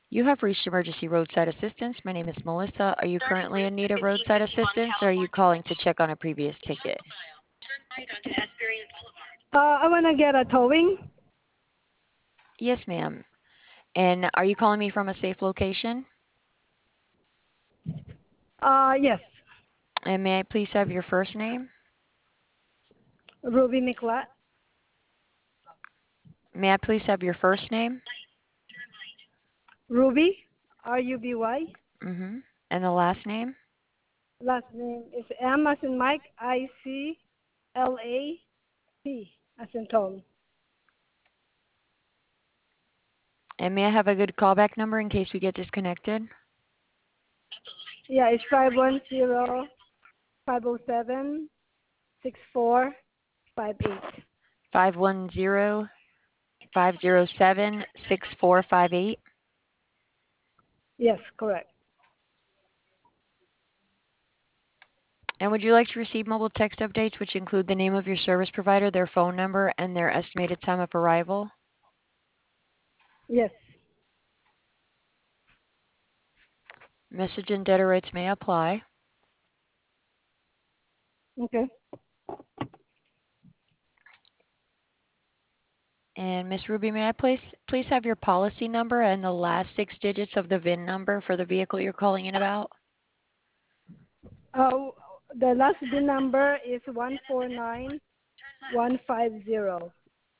You have reached emergency roadside assistance. My name is Melissa. Are you currently in need of roadside assistance or are you calling to check on a previous ticket? I want to get a towing. Yes, ma'am. And are you calling me from a safe location? Yes. And may I please have your first name? Ruby Miklat. May I please have your first name? Ruby, Ruby. Mm-hmm. And the last name? Last name is M as in Mike, ICLAT as in Tom. And may I have a good callback number in case we get disconnected? Yeah, it's 510-507-6458. 510-507-6458. Yes, correct. And would you like to receive mobile text updates which include the name of your service provider, their phone number, and their estimated time of arrival? Yes. Message and data rates may apply. Okay. And Miss Ruby, may I please have your policy number and the last 6 digits of the VIN number for the vehicle you're calling in about? Uh, the last VIN number is 149150.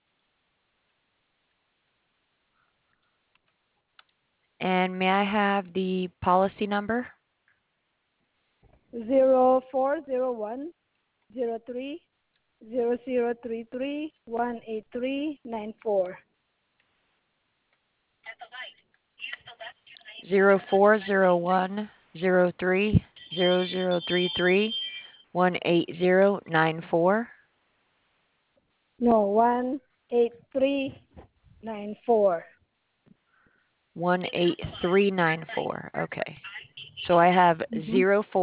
And may I have the policy number? 040103018394. 0401030033 No, 18394. 18394. Okay. So I have Mm-hmm.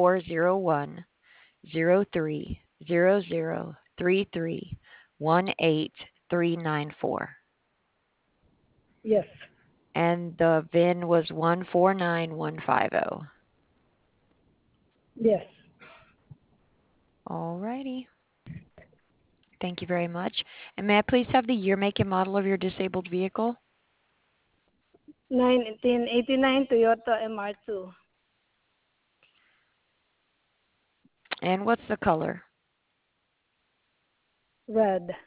040103003318 394. Yes. And the VIN was 149150. Yes. Alrighty. Thank you very much. And may I please have the year, make, and model of your disabled vehicle? 1989 Toyota MR2. And what's the color? Red.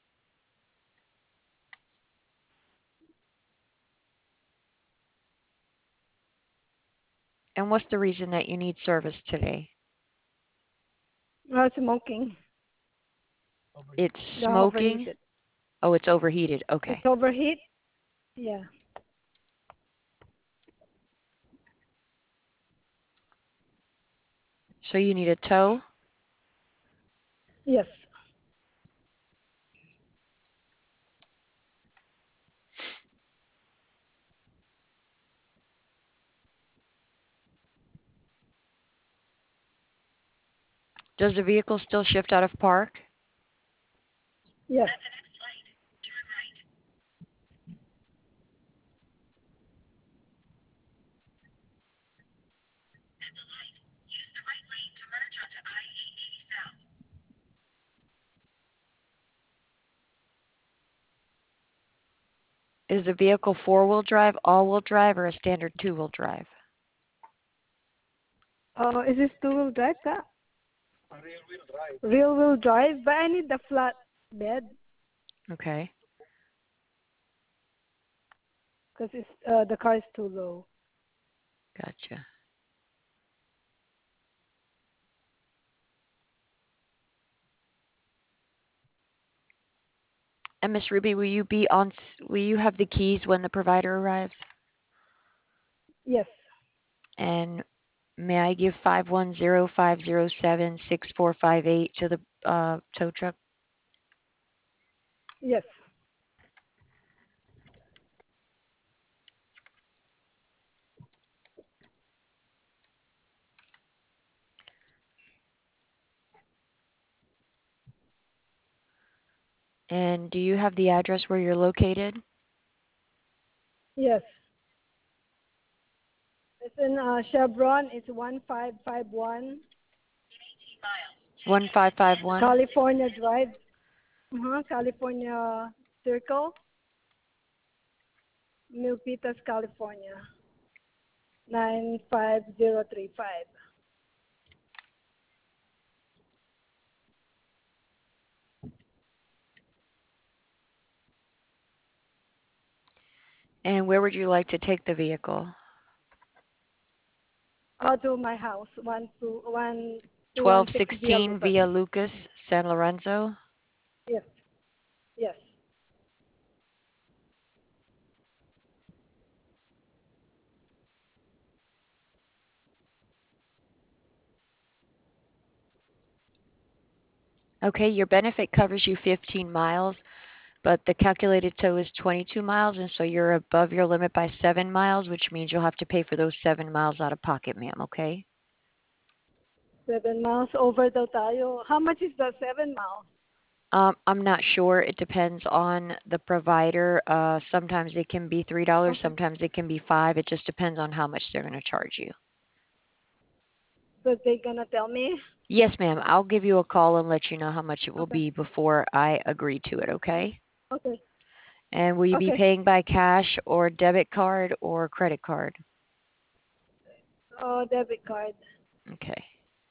And what's the reason that you need service today? No smoking. It's The smoking? overheated. Oh, it's overheated. It's Okay. overheat? Yeah. So you need a tow? Yes. Does the vehicle still shift out of park? Yes. Is the vehicle four-wheel drive, all-wheel drive, or a standard two-wheel drive? Is this two-wheel drive ka? Real wheel drive, but I need the flat bed Okay. because it's the car is too low. Gotcha. And Miss Ruby, will you have the keys when the provider arrives? Yes. And may I give 510-507-6458 to the tow truck? Yes. And do you have the address where you're located? Yes. in Chevron. It's 1551 1551? California Drive. California Circle, Milpitas, California 95035. And where would you like to take the vehicle? To my house, 12116 Via 1216 Lucas. Via Lucas, San Lorenzo. Yes, yes. Okay, your benefit covers you 15 miles, but the calculated tow is 22 miles, and so you're above your limit by 7 miles, which means you'll have to pay for those 7 miles out of pocket, ma'am, okay? 7 miles overdose tayo. How much is the 7 miles? I'm not sure. It depends on the provider. Sometimes it can be $3, Okay. sometimes it can be 5. It just depends on how much they're going to charge you. So they gonna tell me? Yes, ma'am. I'll give you a call and let you know how much it will Okay. be before I agree to it, okay? Okay. And will you be Okay. paying by cash or debit card or credit card? Debit card. Okay.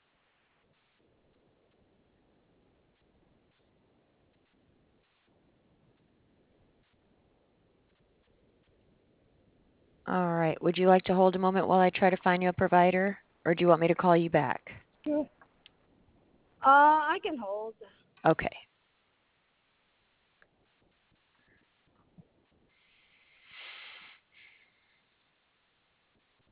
All right. Would you like to hold a moment while I try to find you a provider, or do you want me to call you back? Sure. I can hold. Okay.